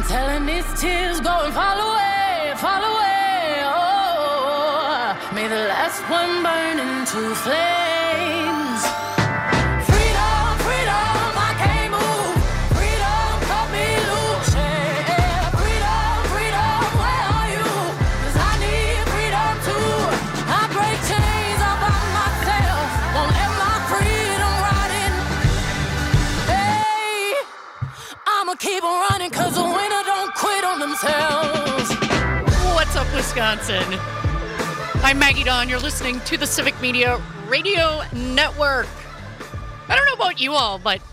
I'm telling these tears go and fall away, fall away. Oh, may the last one burn into flames. Freedom, freedom, I can't move. Freedom, cut me loose. Yeah. Freedom, freedom, where are you? 'Cause I need freedom too. I break chains all by myself. Won't let my freedom rot in. Hey, I'ma keep on running 'cause the winner don't quit on themselves. What's up, Wisconsin? I'm Maggie Dawn. You're listening to the Civic Media Radio Network. I don't know about you all, but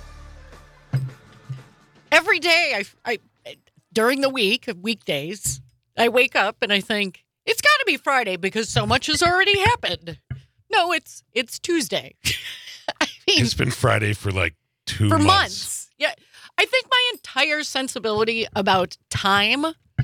every day I during the weekdays, I wake up and I think it's got to be Friday because so much has already happened. No, it's Tuesday. I mean, it's been Friday for like 2 for months. months. Yeah, I think my entire sensibility about time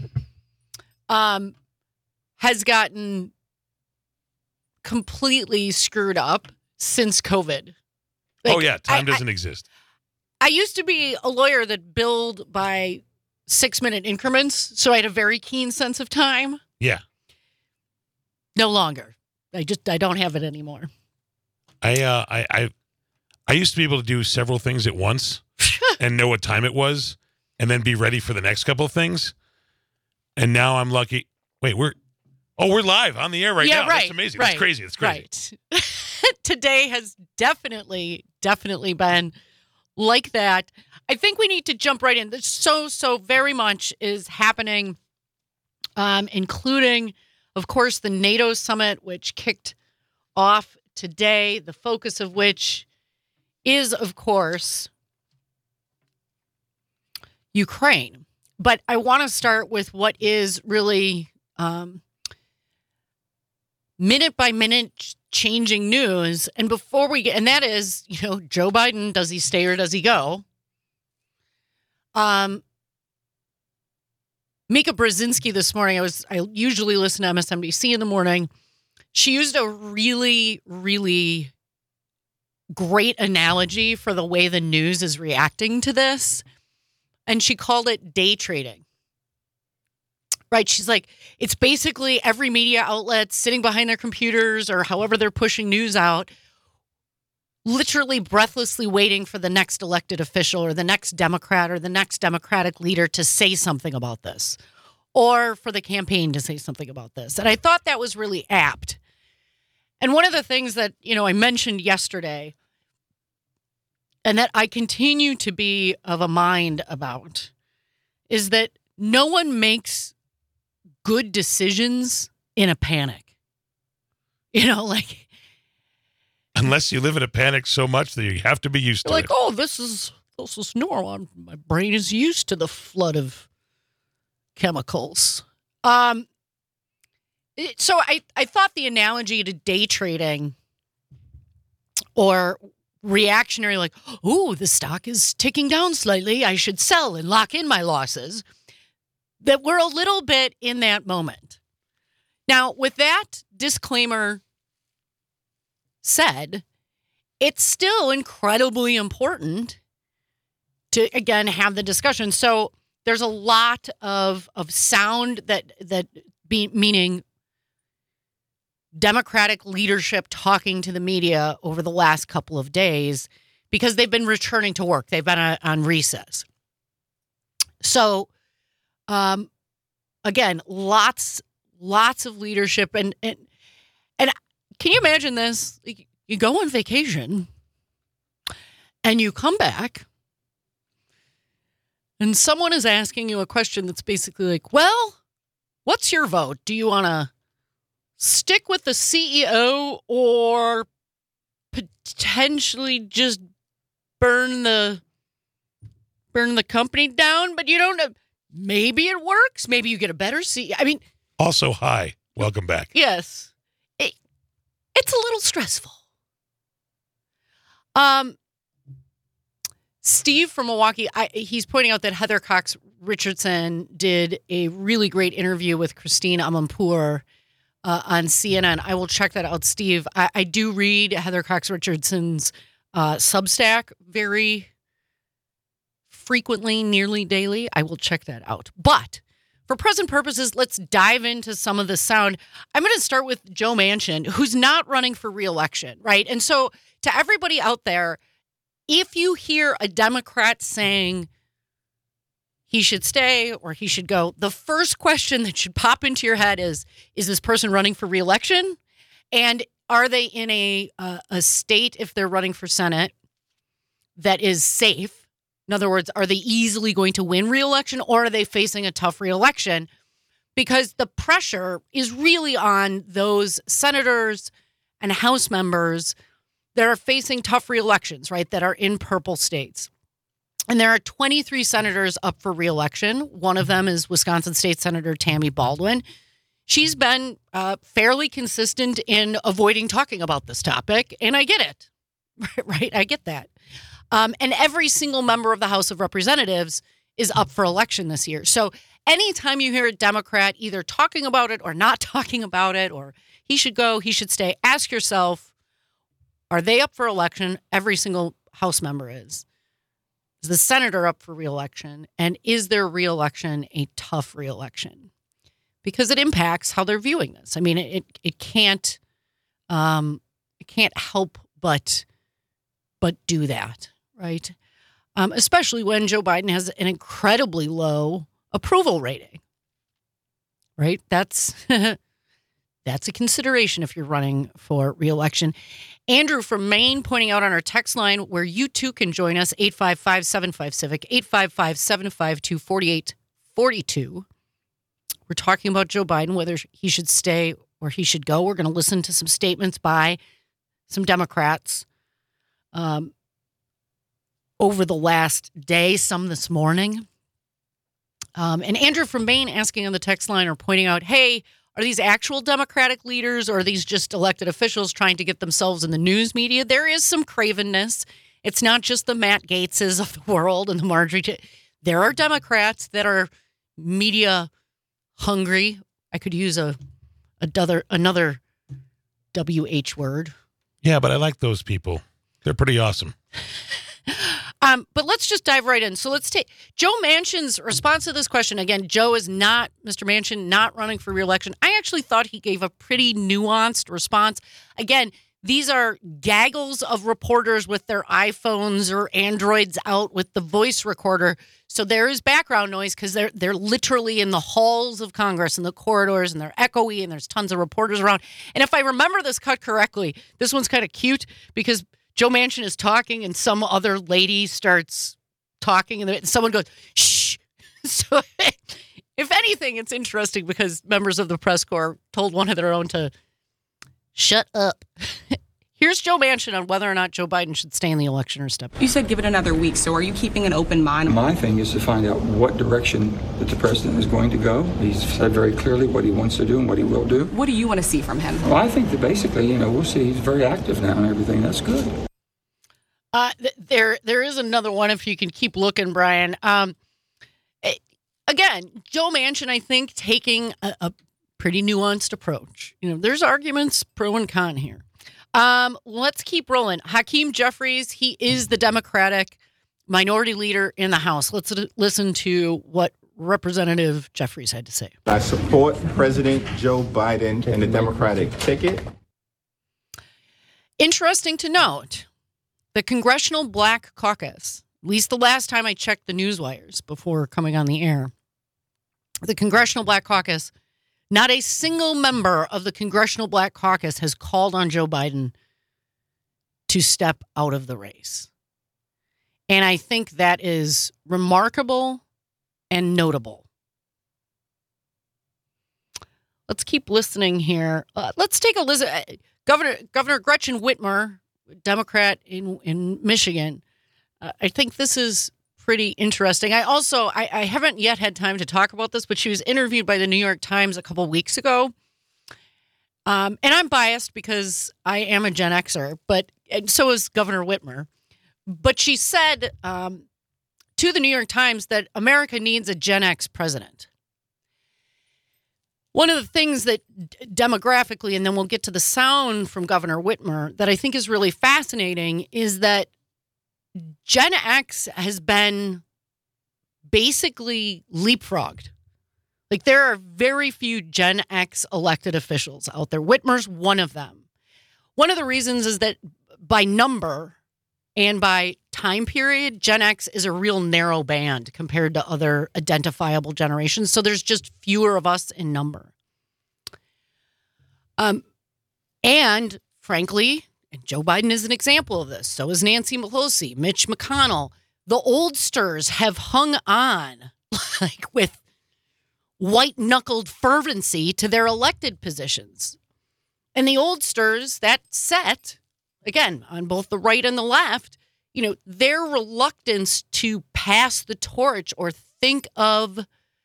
has gotten completely screwed up since COVID. Oh, yeah. Time doesn't exist. I used to be a lawyer that billed by 6-minute increments, so I had a very keen sense of time. Yeah. No longer. I don't have it anymore. I used to be able to do several things at once and know what time it was and then be ready for the next couple of things. And now I'm lucky. Wait, we're live on the air right now. Right, That's amazing. Right, That's crazy. It's crazy. Right. Today has definitely been like that. I think we need to jump right in. There's so very much is happening, including, of course, the NATO summit, which kicked off today, the focus of which is, of course, Ukraine. But I want to start with what is really minute by minute changing news. And before we get, and that is, Joe Biden, does he stay or does he go? Mika Brzezinski this morning, I usually listen to MSNBC in the morning. She used a really, really great analogy for the way the news is reacting to this. And she called it day trading. Right? She's like, it's basically every media outlet sitting behind their computers or however they're pushing news out, literally breathlessly waiting for the next elected official or the next Democrat or the next Democratic leader to say something about this, or for the campaign to say something about this. And I thought that was really apt. And one of the things that, I mentioned yesterday, and that I continue to be of a mind about, is that no one makes good decisions in a panic. Unless you live in a panic so much that you have to be used to it. Like, oh, this is normal. My brain is used to the flood of chemicals. So I thought the analogy to day trading or reactionary, like, ooh, the stock is ticking down slightly, I should sell and lock in my losses, that we're a little bit in that moment. Now, with that disclaimer said, it's still incredibly important to, again, have the discussion. So there's a lot of sound meaning Democratic leadership talking to the media over the last couple of days because they've been returning to work. They've been on recess. So, again, lots of leadership. And can you imagine this? You go on vacation and you come back and someone is asking you a question that's basically like, well, what's your vote? Do you want to stick with the CEO or potentially just burn the company down? But you don't know. Maybe it works. Maybe you get a better CEO. I mean, also, hi, welcome back. Yes, it's a little stressful. Steve from Milwaukee, he's pointing out that Heather Cox Richardson did a really great interview with Christine Amanpour on CNN. I will check that out, Steve. I do read Heather Cox Richardson's Substack very frequently, nearly daily. I will check that out. But for present purposes, let's dive into some of the sound. I'm going to start with Joe Manchin, who's not running for re-election, right? And so to everybody out there, if you hear a Democrat saying he should stay or he should go, the first question that should pop into your head is this person running for re-election? And are they in a state, if they're running for Senate, that is safe? In other words, are they easily going to win re-election, or are they facing a tough re-election? Because the pressure is really on those senators and House members that are facing tough re-elections, right, that are in purple states. And there are 23 senators up for re-election. One of them is Wisconsin State Senator Tammy Baldwin. She's been fairly consistent in avoiding talking about this topic, and I get it, right? I get that. And every single member of the House of Representatives is up for election this year. So anytime you hear a Democrat either talking about it or not talking about it, or he should go, he should stay, ask yourself, are they up for election? Every single House member is. Is the senator up for re-election? And is their re-election a tough re-election? Because it impacts how they're viewing this. I mean, it can't help but do that. Right. Especially when Joe Biden has an incredibly low approval rating. Right. That's a consideration if you're running for re-election. Andrew from Maine pointing out on our text line where you too can join us, 855-75-CIVIC, 855-752-4842. We're talking about Joe Biden, whether he should stay or he should go. We're going to listen to some statements by some Democrats over the last day, some this morning. And Andrew from Maine asking on the text line or pointing out, hey, are these actual Democratic leaders or are these just elected officials trying to get themselves in the news media? There is some cravenness. It's not just the Matt Gaetzes of the world and the Marjorie. There are Democrats that are media hungry. I could use another WH word. Yeah, but I like those people. They're pretty awesome. But let's just dive right in. So let's take Joe Manchin's response to this question. Again, Joe is not, Mr. Manchin, not running for re-election. I actually thought he gave a pretty nuanced response. Again, these are gaggles of reporters with their iPhones or Androids out with the voice recorder. So there is background noise because they're literally in the halls of Congress and the corridors, and they're echoey, and there's tons of reporters around. And if I remember this cut correctly, this one's kind of cute because Joe Manchin is talking and some other lady starts talking and someone goes, shh. So if anything, it's interesting because members of the press corps told one of their own to shut up. Here's Joe Manchin on whether or not Joe Biden should stay in the election or step down. You said give it another week, so are you keeping an open mind? My thing is to find out what direction that the president is going to go. He's said very clearly what he wants to do and what he will do. What do you want to see from him? Well, I think that basically, we'll see he's very active now and everything. That's good. There is another one if you can keep looking, Brian. Again, Joe Manchin, I think, taking a pretty nuanced approach. There's arguments pro and con here. Let's keep rolling. Hakeem Jeffries, he is the Democratic minority leader in the House. Let's listen to what Representative Jeffries had to say. I support President Joe Biden and the Democratic ticket. Interesting to note, the Congressional Black Caucus, at least the last time I checked the news wires before coming on the air, the Congressional Black Caucus, not a single member of the Congressional Black Caucus has called on Joe Biden to step out of the race. And I think that is remarkable and notable. Let's keep listening here. Let's take a listen. Governor Gretchen Whitmer, Democrat in Michigan. I think this is pretty interesting. I haven't yet had time to talk about this, but she was interviewed by the New York Times a couple weeks ago. And I'm biased because I am a Gen Xer, and so is Governor Whitmer. But she said to the New York Times that America needs a Gen X president. One of the things that demographically, and then we'll get to the sound from Governor Whitmer, that I think is really fascinating is that Gen X has been basically leapfrogged. Like, there are very few Gen X elected officials out there. Whitmer's one of them. One of the reasons is that by number and by time period, Gen X is a real narrow band compared to other identifiable generations. So there's just fewer of us in number. And frankly, and Joe Biden is an example of this. So is Nancy Pelosi, Mitch McConnell. The oldsters have hung on like with white-knuckled fervency to their elected positions. And the oldsters, that set, again, on both the right and the left, their reluctance to pass the torch or think of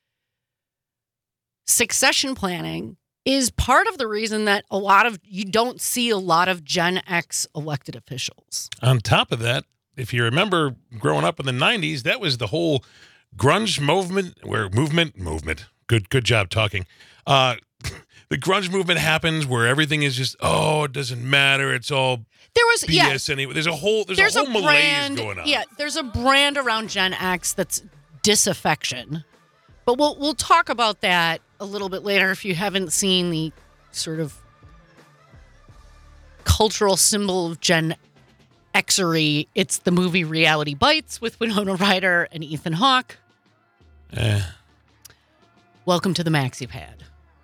succession planning is part of the reason that you don't see a lot of Gen X elected officials. On top of that, if you remember growing up in the 90s, that was the whole grunge movement. Good job talking. The grunge movement happens where everything is just, it doesn't matter. It's all BS anyway. There's a whole malaise going on. Yeah, there's a brand around Gen X that's disaffection. But we'll talk about that a little bit later if you haven't seen the sort of cultural symbol of Gen Xery. It's the movie Reality Bites with Winona Ryder and Ethan Hawke. Welcome to the Maxi Pad.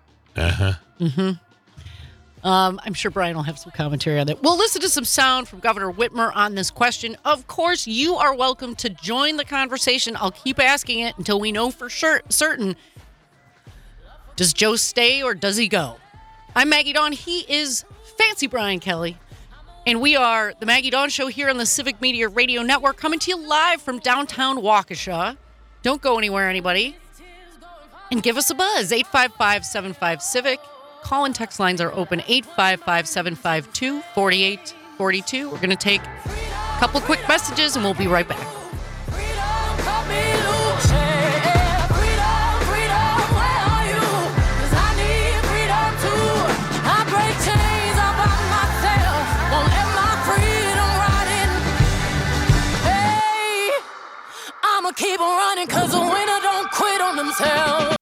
I'm sure Brian will have some commentary on that. We'll listen to some sound from Governor Whitmer on this question. Of course, you are welcome to join the conversation. I'll keep asking it until we know for certain. Does Joe stay or does he go? I'm Maggie Dawn. He is Fancy Brian Kelly. And we are the Maggie Dawn Show here on the Civic Media Radio Network, coming to you live from downtown Waukesha. Don't go anywhere, anybody. And give us a buzz, 855-75-CIVIC. Call and text lines are open, 855-752-4842. We're going to take a couple quick messages, and we'll be right back. Keep on running, cause the winner don't quit on themselves.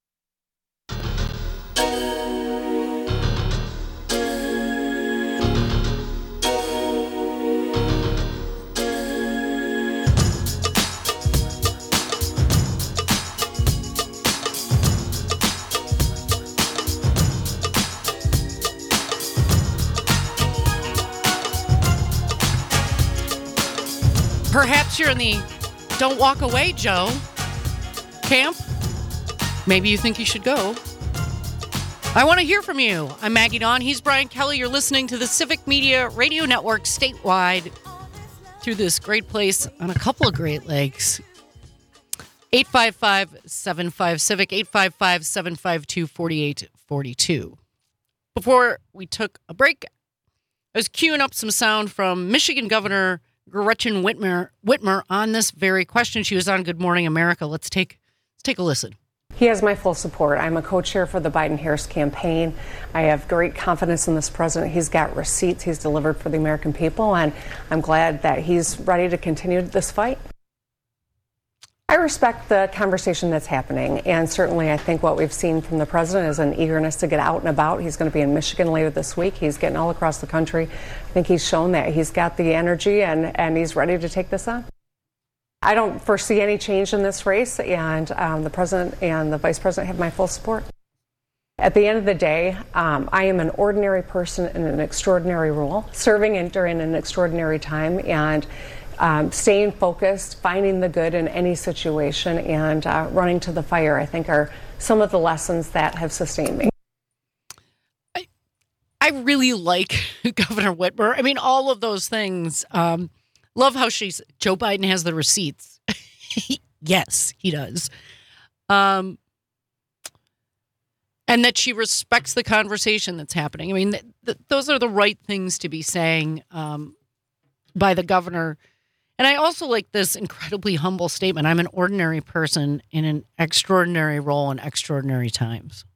Perhaps you're in the Don't Walk Away, Joe camp. Maybe you think you should go. I want to hear from you. I'm Maggie Dawn. He's Brian Kelly. You're listening to the Civic Media Radio Network statewide through this great place on a couple of Great Lakes. 855-75-CIVIC, 855-752-4842. Before we took a break, I was queuing up some sound from Michigan Governor Gretchen Whitmer on this very question. She was on Good Morning America. Let's take a listen. He has my full support. I'm a co-chair for the Biden-Harris campaign. I have great confidence in this president. He's got receipts he's delivered for the American people, and I'm glad that he's ready to continue this fight. I respect the conversation that's happening, and certainly I think what we've seen from the president is an eagerness to get out and about. He's going to be in Michigan later this week. He's getting all across the country. I think he's shown that he's got the energy and he's ready to take this on. I don't foresee any change in this race, and the president and the vice president have my full support. At the end of the day, I am an ordinary person in an extraordinary role, serving during an extraordinary time, and staying focused, finding the good in any situation, and running to the fire, I think, are some of the lessons that have sustained me. I really like Governor Whitmer. I mean, all of those things. Love how Joe Biden has the receipts. Yes, he does. And that she respects the conversation that's happening. I mean, those are the right things to be saying by the governor. And I also like this incredibly humble statement. I'm an ordinary person in an extraordinary role in extraordinary times.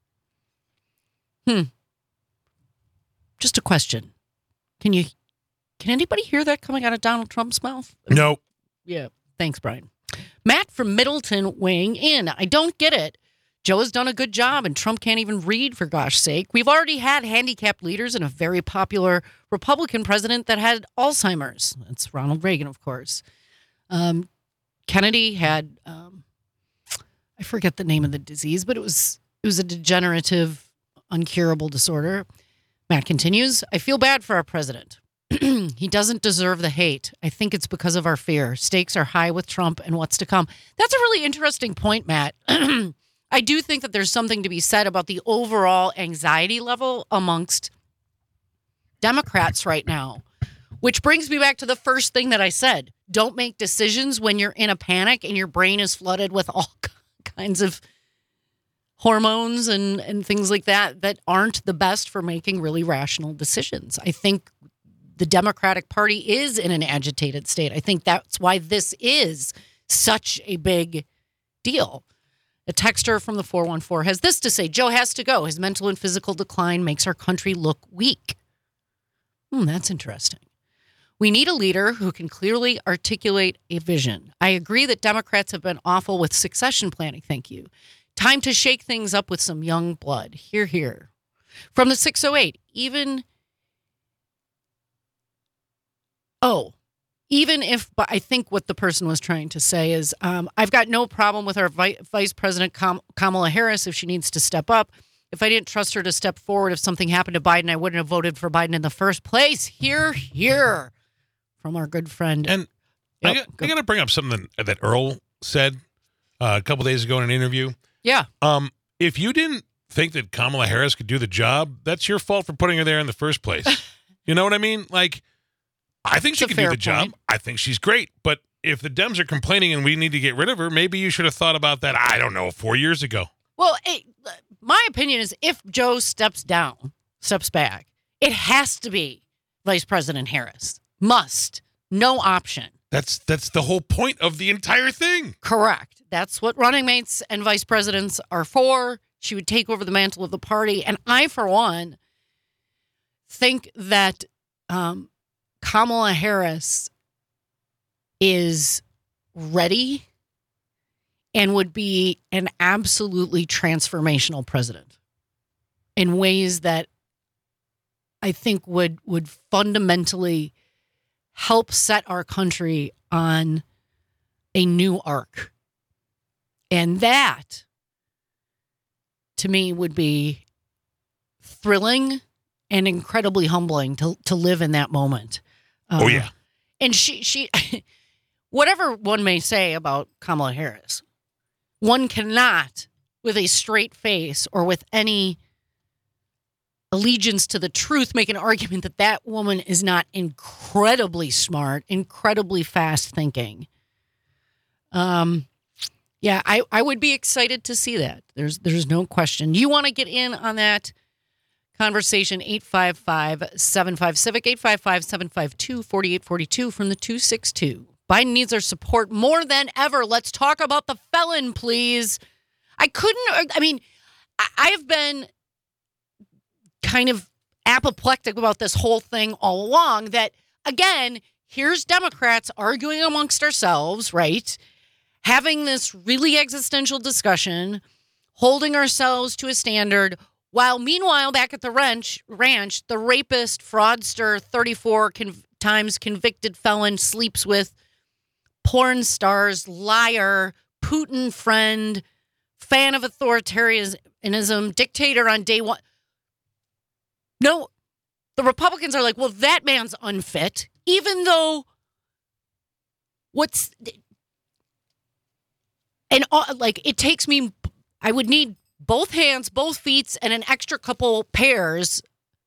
Just a question. Can anybody hear that coming out of Donald Trump's mouth? No. Yeah. Thanks, Brian. Matt from Middleton weighing in. I don't get it. Joe has done a good job, and Trump can't even read, for gosh sake. We've already had handicapped leaders and a very popular Republican president that had Alzheimer's. That's Ronald Reagan, of course. Kennedy had, I forget the name of the disease, but it was a degenerative, uncurable disorder. Matt continues, I feel bad for our president. He doesn't deserve the hate. I think it's because of our fear. Stakes are high with Trump and what's to come. That's a really interesting point, Matt. I do think that there's something to be said about the overall anxiety level amongst Democrats right now, which brings me back to the first thing that I said. Don't make decisions when you're in a panic and your brain is flooded with all kinds of hormones and things like that aren't the best for making really rational decisions. I think the Democratic Party is in an agitated state. I think that's why this is such a big deal. A texter from the 414 has this to say, Joe has to go. His mental and physical decline makes our country look weak. That's interesting. We need a leader who can clearly articulate a vision. I agree that Democrats have been awful with succession planning. Thank you. Time to shake things up with some young blood. Hear, hear. From the 608, even if, but I think what the person was trying to say is, I've got no problem with our Vice President Kamala Harris if she needs to step up. If I didn't trust her to step forward, if something happened to Biden, I wouldn't have voted for Biden in the first place. Hear, hear. From our good friend. And I got to bring up something that Earl said a couple days ago in an interview. Yeah. If you didn't think that Kamala Harris could do the job, that's your fault for putting her there in the first place. You know what I mean? Like, I think she can do the job. I think she's great. But if the Dems are complaining and we need to get rid of her, maybe you should have thought about that, I don't know, 4 years ago. Well, my opinion is if Joe steps back, it has to be Vice President Harris. Must. No option. That's the whole point of the entire thing. Correct. That's what running mates and vice presidents are for. She would take over the mantle of the party. And I, for one, think that Kamala Harris is ready and would be an absolutely transformational president in ways that I think would fundamentally help set our country on a new arc. And that, to me, would be thrilling and incredibly humbling to live in that moment. Oh, yeah. And she whatever one may say about Kamala Harris, one cannot, with a straight face or with any allegiance to the truth, make an argument that that woman is not incredibly smart, incredibly fast thinking. Yeah, I would be excited to see that. There's no question. You want to get in on that conversation, 855-75-CIVIC, 855-752-4842 from the 262. Biden needs our support more than ever. Let's talk about the felon, please. I have been kind of apoplectic about this whole thing all along that, again, here's Democrats arguing amongst ourselves, right? Having this really existential discussion, holding ourselves to a standard, while meanwhile back at the ranch, the rapist, fraudster, 34 times convicted felon sleeps with porn stars, liar, Putin friend, fan of authoritarianism, dictator on day one. No, the Republicans are like, well, that man's unfit, even though it takes me, I would need both hands, both feet, and an extra couple pairs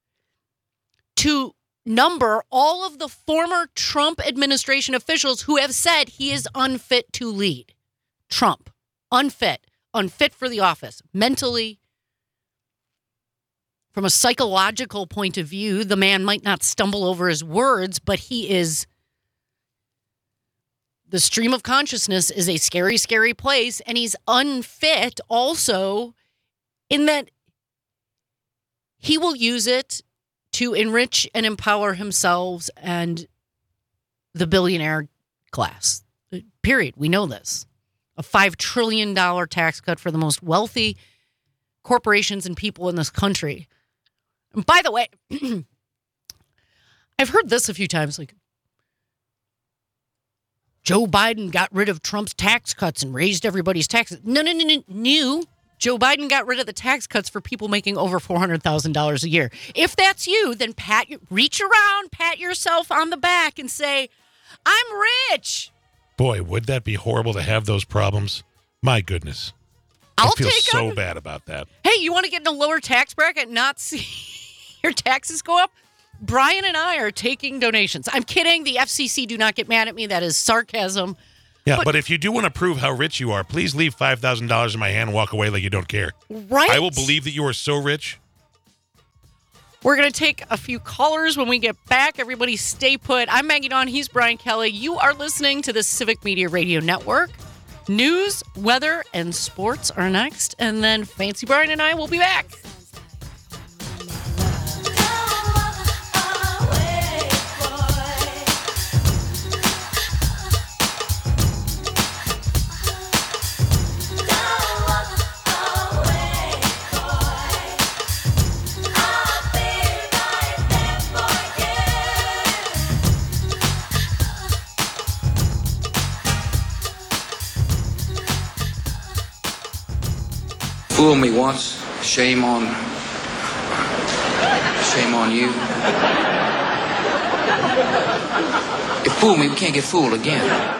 to number all of the former Trump administration officials who have said he is unfit to lead. Trump, unfit for the office, mentally. From a psychological point of view, the man might not stumble over his words, but the stream of consciousness is a scary, scary place, and he's unfit also in that he will use it to enrich and empower himself and the billionaire class. Period. We know this. a $5 trillion tax cut for the most wealthy corporations and people in this country. And by the way, I've heard this a few times, like, Joe Biden got rid of Trump's tax cuts and raised everybody's taxes. No. Joe Biden got rid of the tax cuts for people making over $400,000 a year. If that's you, then reach around, pat yourself on the back and say, I'm rich. Boy, would that be horrible to have those problems? My goodness. I feel so bad about that. Hey, you want to get in a lower tax bracket and not see your taxes go up? Brian and I are taking donations. I'm kidding. The FCC, do not get mad at me. That is sarcasm. Yeah, but if you do want to prove how rich you are, please leave $5,000 in my hand and walk away like you don't care. Right? I will believe that you are so rich. We're going to take a few callers when we get back. Everybody stay put. I'm Maggie Dawn. He's Brian Kelly. You are listening to the Civic Media Radio Network. News, weather, and sports are next. And then Fancy Brian and I will be back. Fool me once, shame on you. If fool me, we can't get fooled again.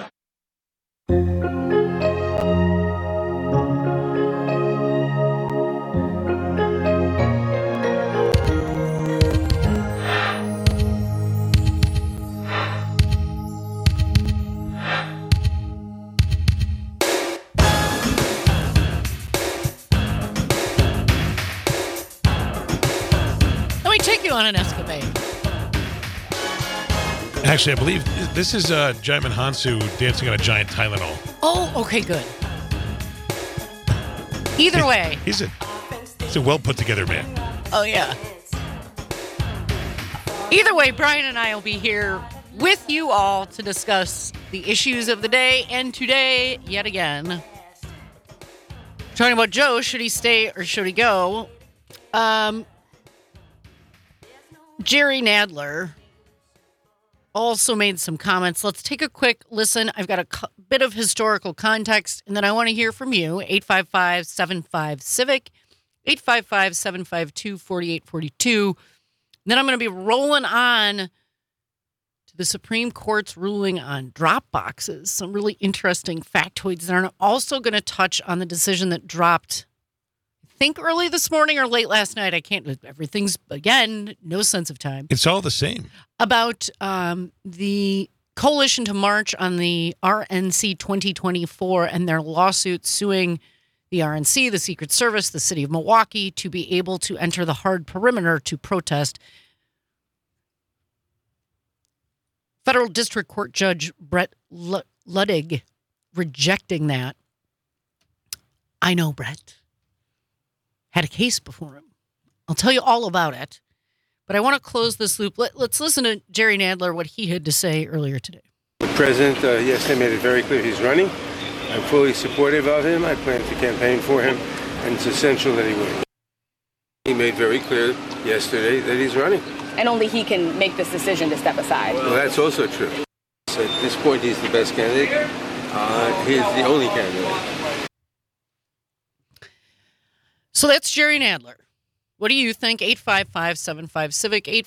On an escapade. Actually, I believe this is Jaimin Hansu dancing on a giant Tylenol. Oh, okay, good. Either way. He's a well put together man. Oh, yeah. Either way, Brian and I will be here with you all to discuss the issues of the day. And today, yet again, talking about Joe, should he stay or should he go? Jerry Nadler also made some comments. Let's take a quick listen. I've got a bit of historical context, and then I want to hear from you. 855-75-CIVIC, 855-752-4842. Then I'm going to be rolling on to the Supreme Court's ruling on drop boxes, some really interesting factoids. And I'm also going to touch on the decision that dropped, I think early this morning or late last night. I can't, everything's, again, no sense of time. It's all the same. About the coalition to march on the RNC 2024 and their lawsuit suing the RNC, the Secret Service, the city of Milwaukee to be able to enter the hard perimeter to protest. Federal District Court Judge Brett Luddig rejecting that. I know Brett had a case before him. I'll tell you all about it. But I want to close this loop. Let's listen to Jerry Nadler, what he had to say earlier today. The president yesterday made it very clear he's running. I'm fully supportive of him. I plan to campaign for him, and it's essential that he win. He made very clear yesterday that he's running. And only he can make this decision to step aside. Well, that's also true. So at this point, he's the best candidate. He's the only candidate. So that's Jerry Nadler. What do you think? 855-75-CIVIC,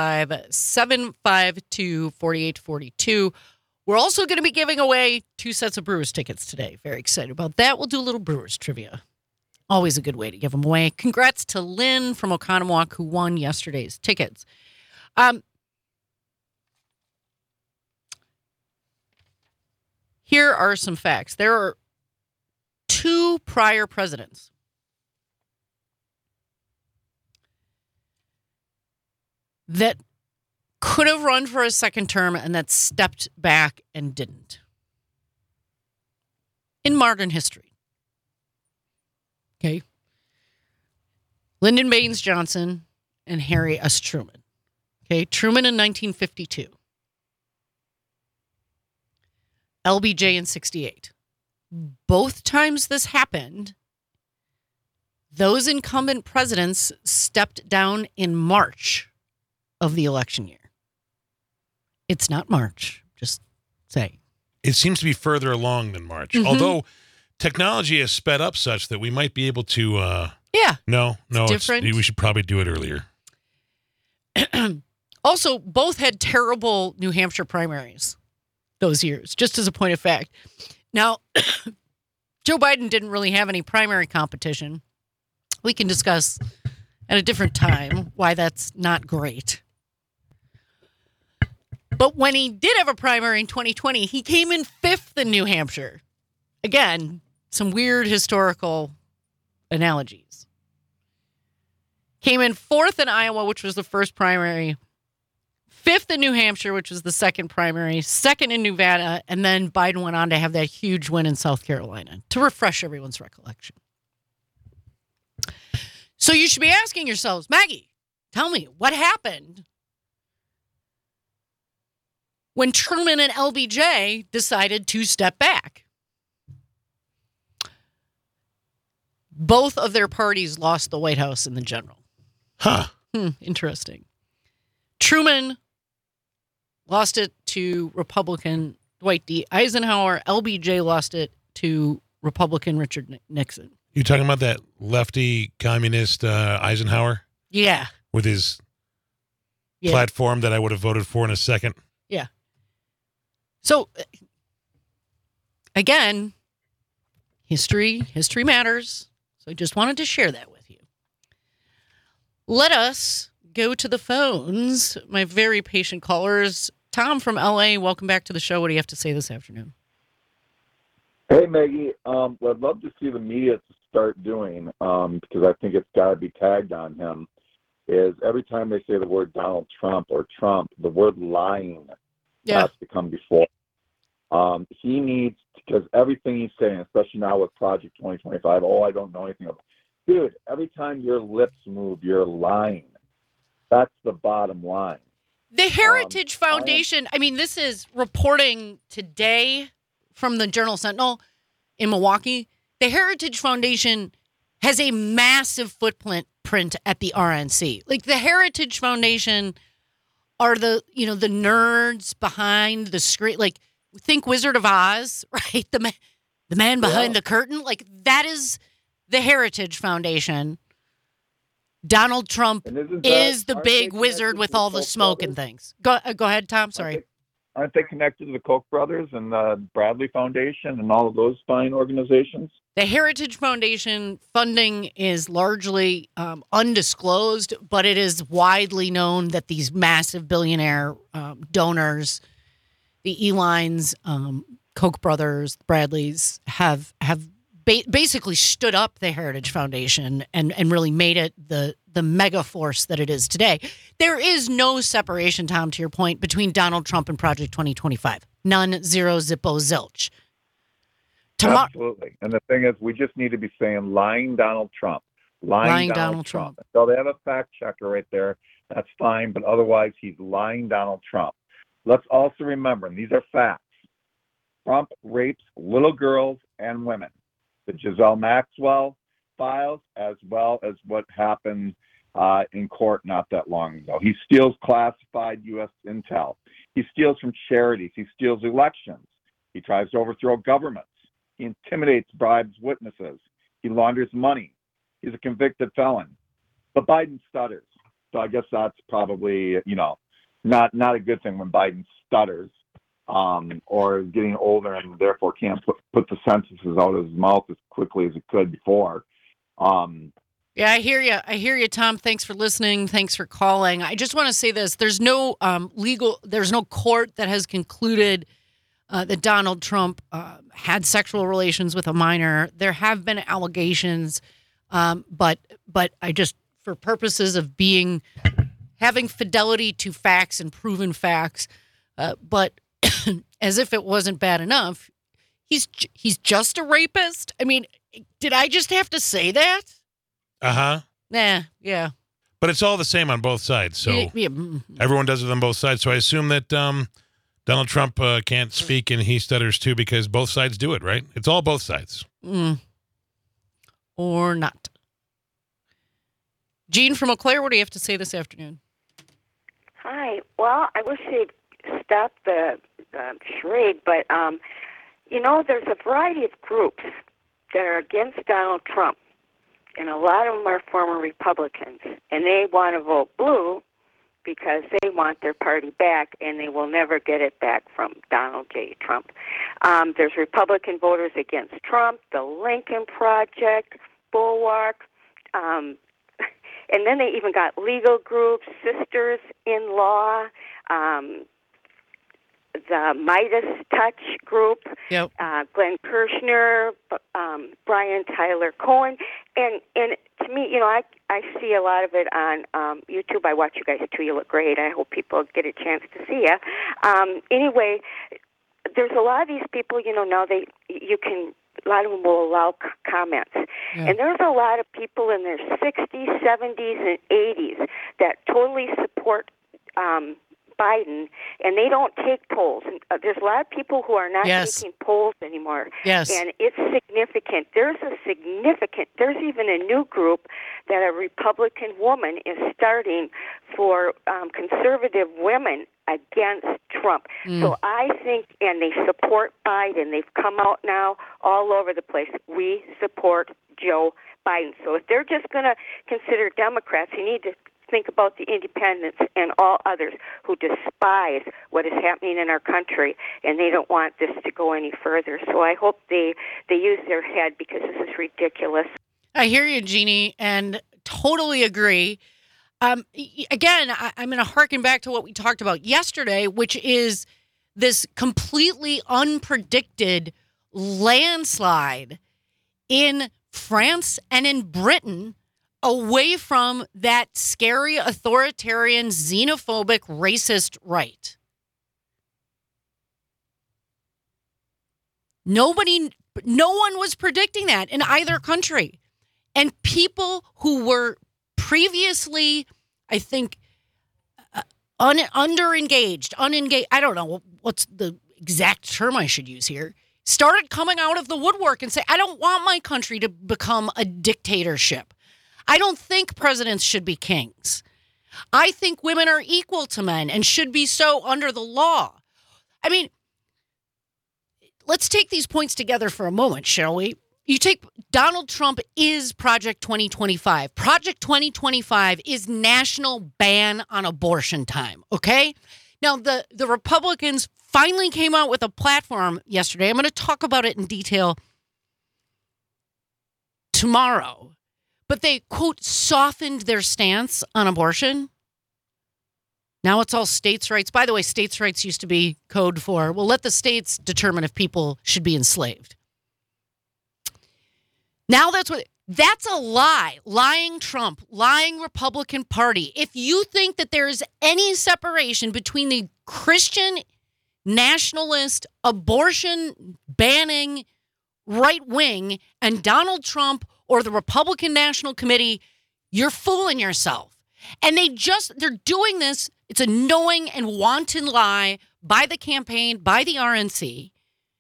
855-752-4842. We're also going to be giving away 2 sets of Brewers tickets today. Very excited about that. We'll do a little Brewers trivia. Always a good way to give them away. Congrats to Lynn from Oconomowoc who won yesterday's tickets. Here are some facts. There are 2 prior presidents that could have run for a second term and that stepped back and didn't. In modern history. Okay. Lyndon Baines Johnson and Harry S. Truman. Okay. Truman in 1952. LBJ in 68. both times this happened, those incumbent presidents stepped down in March of the election year. It's not March, just say. It seems to be further along than March, although technology has sped up such that we might be able to. No, different. we should probably do it earlier. Also, both had terrible New Hampshire primaries those years, just as a point of fact. Now, Joe Biden didn't really have any primary competition. We can discuss at a different time why that's not great. But when he did have a primary in 2020, he came in 5th in New Hampshire. Again, some weird historical analogies. Came in 4th in Iowa, which was the first primary. 5th in New Hampshire, which was the second primary. 2nd in Nevada. And then Biden went on to have that huge win in South Carolina, to refresh everyone's recollection. So you should be asking yourselves, Maggie, tell me, what happened when Truman and LBJ decided to step back? Both of their parties lost the White House in the general. Interesting. Truman lost it to Republican Dwight D. Eisenhower. LBJ lost it to Republican Richard Nixon. You talking about that lefty communist Eisenhower? Yeah. With his platform that I would have voted for in a second? Yeah. So, again, history matters. So I just wanted to share that with you. Let us go to the phones. My very patient callers. Tom from LA, welcome back to the show. What do you have to say this afternoon? Hey, Maggie. What I'd love to see the media start doing, because I think it's got to be tagged on him, is every time they say the word Donald Trump or Trump, the word lying has to come before. He needs, because everything he's saying, especially now with Project 2025, I don't know anything about it. Dude, every time your lips move, you're lying. That's the bottom line. The Heritage Foundation, this is reporting today from the Journal-Sentinel in Milwaukee. The Heritage Foundation has a massive footprint at the RNC. Like, the Heritage Foundation are the nerds behind the screen. Like, think Wizard of Oz, right? The man behind the curtain. Like, that is the Heritage Foundation. Donald Trump is the big wizard with all the smoke and things. Go ahead, Tom. Sorry. Aren't they connected to the Koch brothers and the Bradley Foundation and all of those fine organizations? The Heritage Foundation funding is largely undisclosed, but it is widely known that these massive billionaire donors, the Elines, Koch brothers, Bradleys, have basically stood up the Heritage Foundation and really made it the mega force that it is today. There is no separation, Tom, to your point, between Donald Trump and Project 2025. None, zero, zippo, zilch. Absolutely. And the thing is, we just need to be saying lying Donald Trump. Lying Donald Trump. So they have a fact checker right there. That's fine. But otherwise, he's lying Donald Trump. Let's also remember, and these are facts, Trump rapes little girls and women. The Giselle Maxwell files, as well as what happened in court not that long ago. He steals classified U.S. intel. He steals from charities. He steals elections. He tries to overthrow governments. He intimidates, bribes witnesses. He launders money. He's a convicted felon. But Biden stutters. So I guess that's probably, not a good thing when Biden stutters. Or is getting older and therefore can't put the sentences out of his mouth as quickly as it could before. Yeah, I hear you, Tom. Thanks for listening. Thanks for calling. I just want to say this. There's no there's no court that has concluded that Donald Trump had sexual relations with a minor. There have been allegations, but I just, for purposes of having fidelity to facts and proven facts, but as if it wasn't bad enough, he's just a rapist. Did I just have to say that? Yeah. But it's all the same on both sides. So everyone does it on both sides. So I assume that Donald Trump can't speak and he stutters too because both sides do it, right? It's all both sides. Or not. Jean from Eau Claire, what do you have to say this afternoon? Hi. Well, I wish they'd stop the charade, but, there's a variety of groups that are against Donald Trump, and a lot of them are former Republicans, and they want to vote blue because they want their party back, and they will never get it back from Donald J. Trump. There's Republican voters against Trump, the Lincoln Project, Bulwark, and then they even got legal groups, Sisters-in-Law, the Midas Touch group, Glenn Kirshner, Brian Tyler Cohen, and to me, I see a lot of it on YouTube. I watch you guys too. You look great. I hope people get a chance to see you. Anyway, there's a lot of these people. Now a lot of them will allow comments, and there's a lot of people in their 60s, 70s, and 80s that totally support Biden, and they don't take polls. There's a lot of people who are not taking polls anymore. Yes. And it's significant. There's even a new group that a Republican woman is starting for conservative women against Trump. So I think, and they support Biden. They've come out now all over the place. We support Joe Biden. So if they're just going to consider Democrats, you need to think about the independents and all others who despise what is happening in our country, and they don't want this to go any further. So I hope they use their head, because this is ridiculous. I hear you, Jeannie, and totally agree. Again, I'm going to harken back to what we talked about yesterday, which is this completely unpredicted landslide in France and in Britain away from that scary, authoritarian, xenophobic, racist right. No one was predicting that in either country. And people who were previously, I think, unengaged, I don't know what's the exact term I should use here, started coming out of the woodwork and say, I don't want my country to become a dictatorship. I don't think presidents should be kings. I think women are equal to men and should be so under the law. I mean, let's take these points together for a moment, shall we? You take Donald Trump is Project 2025. Project 2025 is national ban on abortion time, okay? Now, the Republicans finally came out with a platform yesterday. I'm going to talk about it in detail tomorrow. But they, quote, softened their stance on abortion. Now it's all states' rights. By the way, states' rights used to be code for, well, let the states determine if people should be enslaved. Now that's a lie. Lying Trump, lying Republican Party. If you think that there is any separation between the Christian nationalist, abortion banning right wing and Donald Trump or the Republican National Committee, you're fooling yourself. And they're doing this. It's a knowing and wanton lie by the campaign, by the RNC,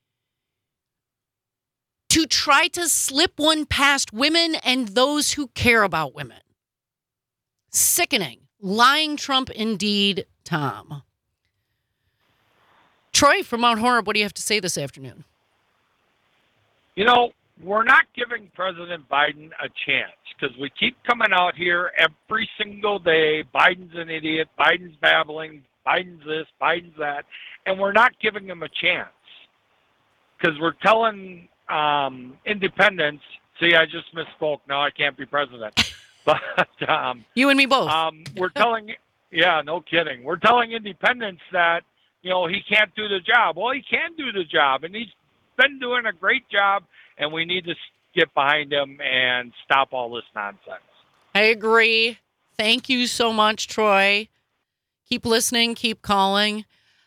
to try to slip one past women and those who care about women. Sickening. Lying Trump indeed, Tom. Troy from Mount Horeb, what do you have to say this afternoon? We're not giving President Biden a chance because we keep coming out here every single day. Biden's an idiot. Biden's babbling. Biden's this. Biden's that. And we're not giving him a chance because we're telling independents, see, I just misspoke. Now I can't be president. But you and me both. We're telling, no kidding. We're telling independents that, he can't do the job. Well, he can do the job, and he's been doing a great job. And we need to get behind him and stop all this nonsense. I agree. Thank you so much, Troy. Keep listening. Keep calling.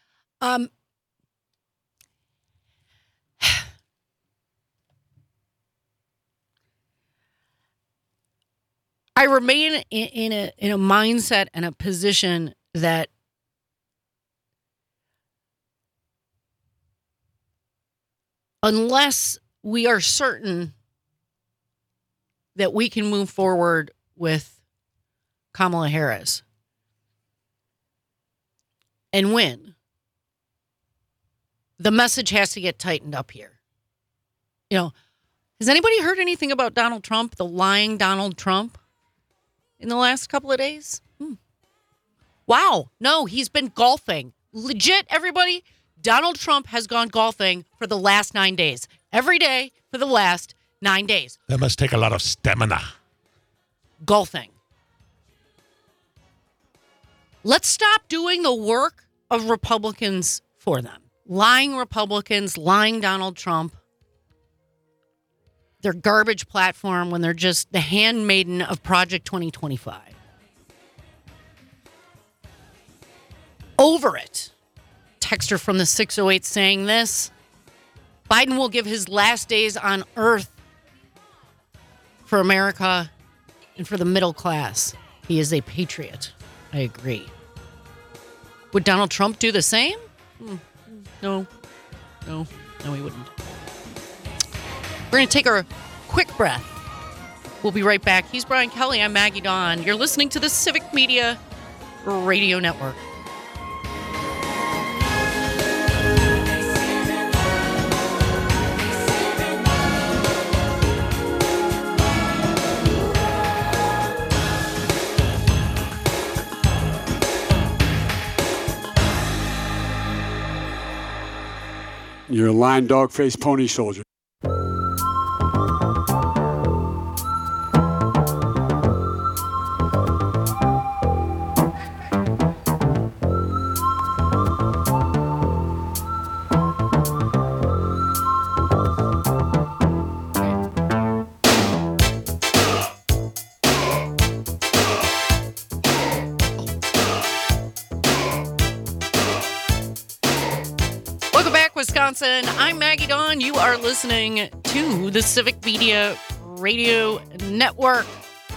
I remain in a mindset and a position that unless we are certain that we can move forward with Kamala Harris and win, the message has to get tightened up here. You know, has anybody heard anything about Donald Trump, the lying Donald Trump, in the last couple of days? Wow. No, he's been golfing. Legit, everybody. Donald Trump has gone golfing for the last 9 days. Every day for the last 9 days. That must take a lot of stamina. Golfing. Let's stop doing the work of Republicans for them. Lying Republicans, lying Donald Trump. Their garbage platform when they're just the handmaiden of Project 2025. Over it. Texter from the 608 saying this. Biden will give his last days on earth for America and for the middle class. He is a patriot. I agree. Would Donald Trump do the same? No, he wouldn't. We're going to take a quick breath. We'll be right back. He's Brian Kelly. I'm Maggie Dawn. You're listening to the Civic Media Radio Network. You're a lying dog-faced pony soldier. Wisconsin. I'm Maggie Dawn. You are listening to the Civic Media Radio Network.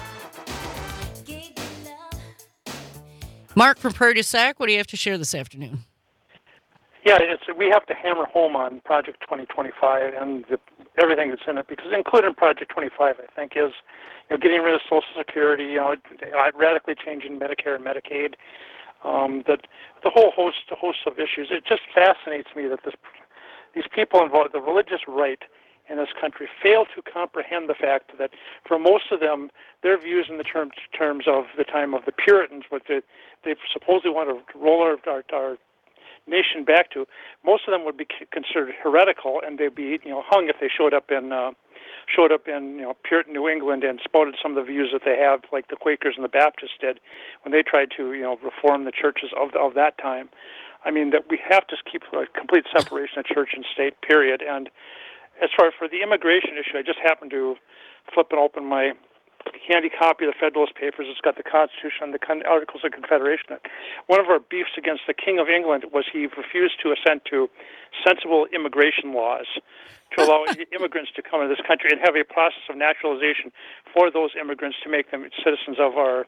Mark from Prairie du Sac, what do you have to share this afternoon? Yeah, we have to hammer home on Project 2025 and everything that's in it, because included in Project 25, I think, is getting rid of Social Security, radically changing Medicare and Medicaid. That the whole host of issues. It just fascinates me that these people involved, the religious right in this country, fail to comprehend the fact that for most of them, their views in the terms of the time of the Puritans, what they supposedly want to roll our nation back to, most of them would be considered heretical, and they'd be hung if they showed up in Puritan New England and spouted some of the views that they have, like the Quakers and the Baptists did when they tried to reform the churches of that time. I mean, that we have to keep a complete separation of church and state, period. And as far for the immigration issue, I just happened to flip and open my handy copy of the Federalist Papers. It's got the Constitution and the Articles of Confederation. One of our beefs against the King of England was he refused to assent to sensible immigration laws to allow immigrants to come into this country and have a process of naturalization for those immigrants to make them citizens of our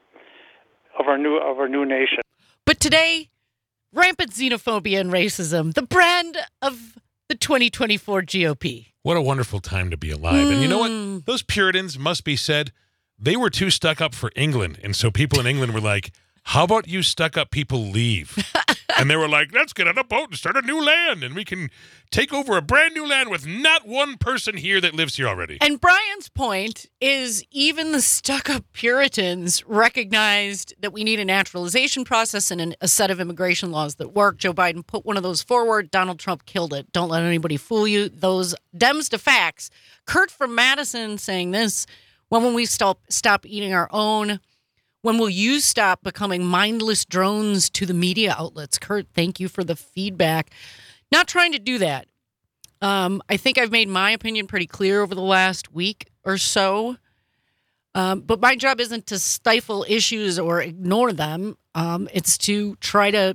new nation. But today, rampant xenophobia and racism, the brand of the 2024 GOP. What a wonderful time to be alive. And you know what? Those Puritans, must be said, they were too stuck up for England. And so people in England were like, how about you stuck up people leave? And they were like, let's get on a boat and start a new land. And we can take over a brand new land with not one person here that lives here already. And Brian's point is even the stuck-up Puritans recognized that we need a naturalization process and a set of immigration laws that work. Joe Biden put one of those forward. Donald Trump killed it. Don't let anybody fool you. Those Dems to facts. Kurt from Madison saying this, when will we stop eating our own? When will you stop becoming mindless drones to the media outlets? Kurt, thank you for the feedback. Not trying to do that. I think I've made my opinion pretty clear over the last week or so. But my job isn't to stifle issues or ignore them. It's to try to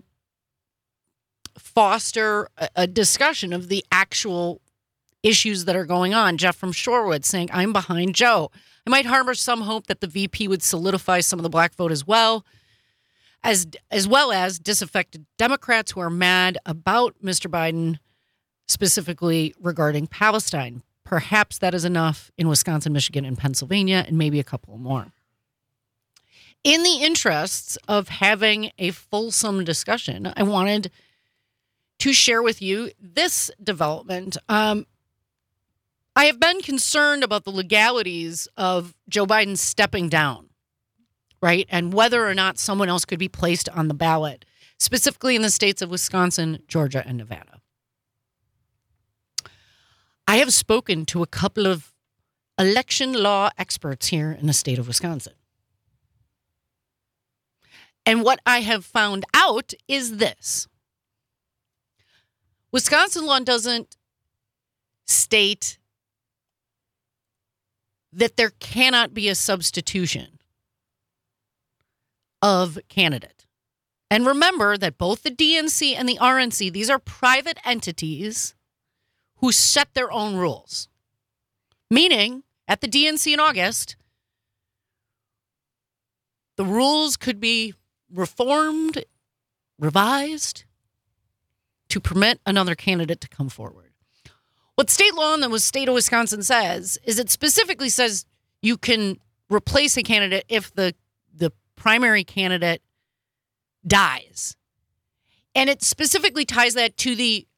foster a discussion of the actual issues that are going on. Jeff from Shorewood saying, I'm behind Joe. I might harbor some hope that the VP would solidify some of the black vote as well as disaffected Democrats who are mad about Mr. Biden specifically regarding Palestine. Perhaps that is enough in Wisconsin, Michigan, and Pennsylvania, and maybe a couple more. In the interests of having a fulsome discussion, I wanted to share with you this development. I have been concerned about the legalities of Joe Biden stepping down, right? And whether or not someone else could be placed on the ballot, specifically in the states of Wisconsin, Georgia, and Nevada. I have spoken to a couple of election law experts here in the state of Wisconsin. And what I have found out is this. Wisconsin law doesn't state that there cannot be a substitution of candidate. And remember that both the DNC and the RNC, these are private entities who set their own rules. Meaning, at the DNC in August, the rules could be reformed, revised, to permit another candidate to come forward. What state law in the state of Wisconsin says is it specifically says you can replace a candidate if the primary candidate dies. And it specifically ties that to the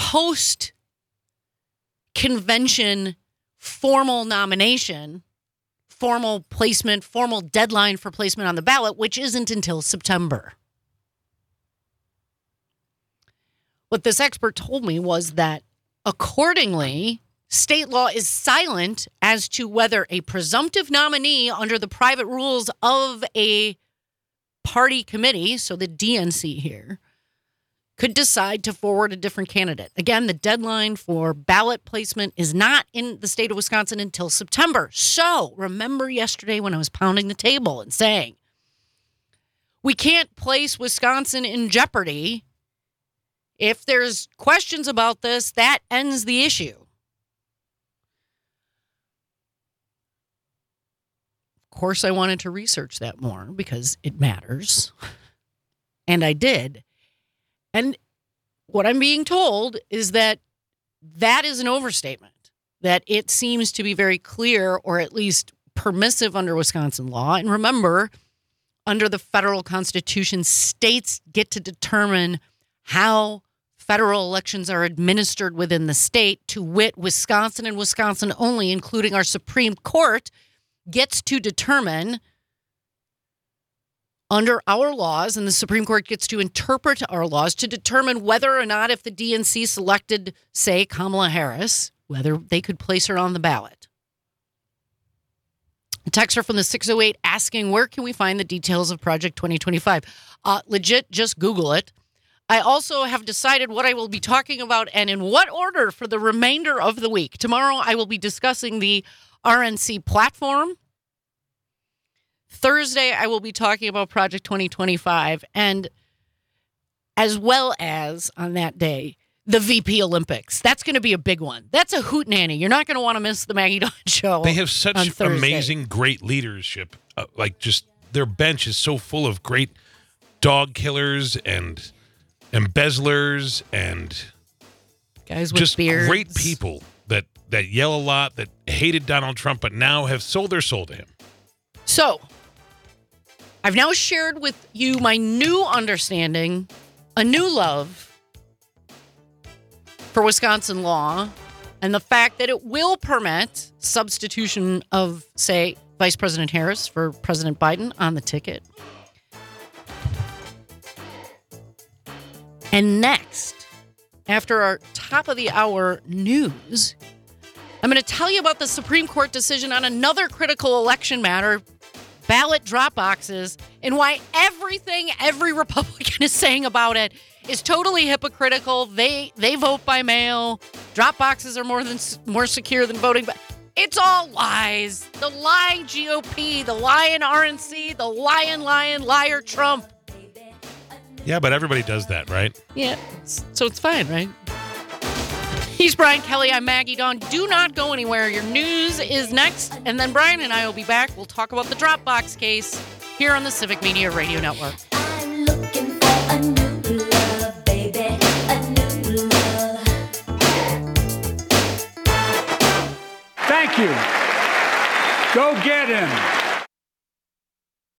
post-convention formal nomination, formal placement, formal deadline for placement on the ballot, which isn't until September. What this expert told me was that accordingly, state law is silent as to whether a presumptive nominee under the private rules of a party committee, so the DNC here, could decide to forward a different candidate. Again, the deadline for ballot placement is not in the state of Wisconsin until September. So remember yesterday when I was pounding the table and saying, we can't place Wisconsin in jeopardy. If there's questions about this, that ends the issue. Of course, I wanted to research that more because it matters. And I did. And what I'm being told is that that is an overstatement, that it seems to be very clear or at least permissive under Wisconsin law. And remember, under the federal constitution, states get to determine how federal elections are administered within the state. To wit, Wisconsin and Wisconsin only, including our Supreme Court, gets to determine under our laws, and the Supreme Court gets to interpret our laws to determine whether or not if the DNC selected, say, Kamala Harris, whether they could place her on the ballot. A texter from the 608 asking, where can we find the details of Project 2025? Legit, just Google it. I also have decided what I will be talking about and in what order for the remainder of the week. Tomorrow, I will be discussing the RNC platform. Thursday, I will be talking about Project 2025, and as well as on that day, the VP Olympics. That's going to be a big one. That's a hootenanny. You're not going to want to miss the Maggie Dawn Show. They have such amazing, great leadership. Just their bench is so full of great dog killers and embezzlers and guys with just beards. Great people that yell a lot, that hated Donald Trump, but now have sold their soul to him. So, I've now shared with you my new understanding, a new love for Wisconsin law, and the fact that it will permit substitution of, say, Vice President Harris for President Biden on the ticket. And next, after our top of the hour news, I'm going to tell you about the Supreme Court decision on another critical election matter, ballot drop boxes, and why everything every Republican is saying about it is totally hypocritical. They vote by mail. Drop boxes are more secure than voting, but it's all lies. The lying GOP, the lying RNC, the lying liar Trump. Yeah, but everybody does that, right? Yeah, so it's fine, right? He's Brian Kelly. I'm Maggie Dawn. Do not go anywhere. Your news is next, and then Brian and I will be back. We'll talk about the Dropbox case here on the Civic Media Radio Network. I'm looking for a new love, baby, a new love. you. Go get him.